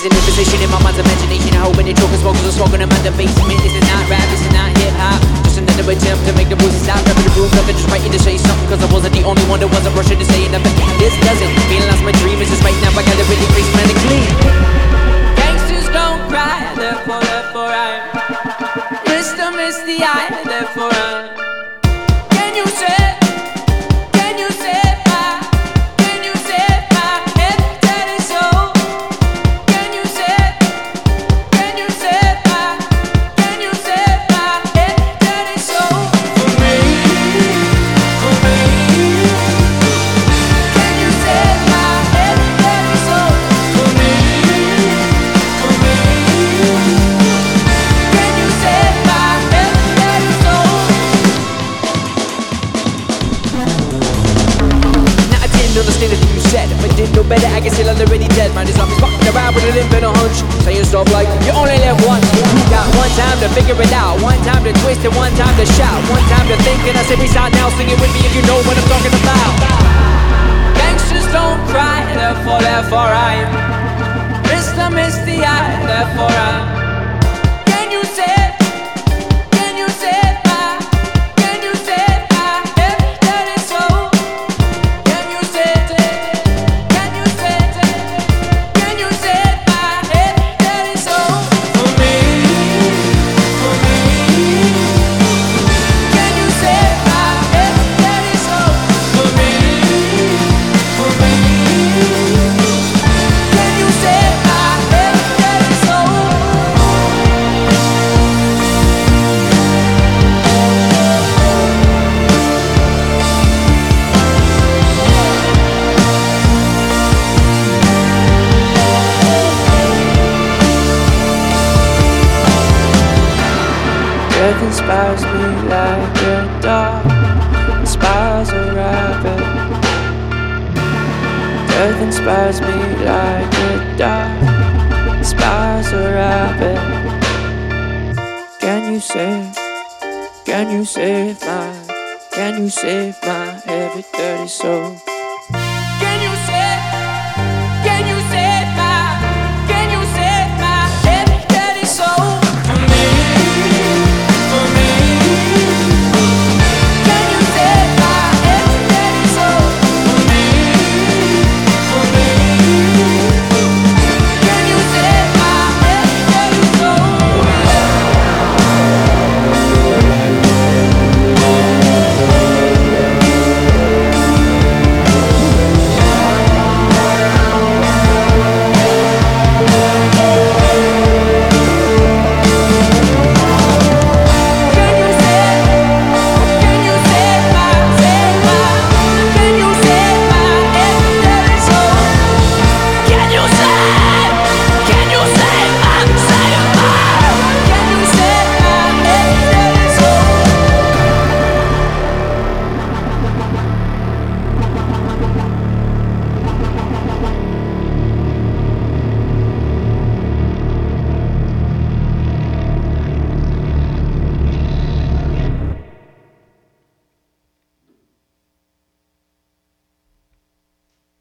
is an imposition in my mind's imagination. I hope when the choke is smokers are smoking in my basement. This is not rap, this is not hip-hop. Just another attempt to make the voices stop. Rapping the rules, nothing, just writing to say something. Cause I wasn't the only one that wasn't rushing to say nothing. This doesn't mean I lost my dream. It's just right now I gotta really face medically. Gangsters don't cry, therefore I Wisdom is the eye, therefore I Can you say understand anything you said. If I didn't know better, I guess still I'm already dead. Man, this zombies walking around with a limp and a hunch, saying stuff like, you only live once. You got one time to figure it out, one time to twist and one time to shout, one time to think, and I say beside now, sing it with me if you know what I'm talking about. Gangsters don't cry, therefore I Wisdom is the eye, therefore I Can you say Death inspires me like a dog inspires a rabbit. Death inspires me like a dog inspires a rabbit. Can you save my every dirty soul?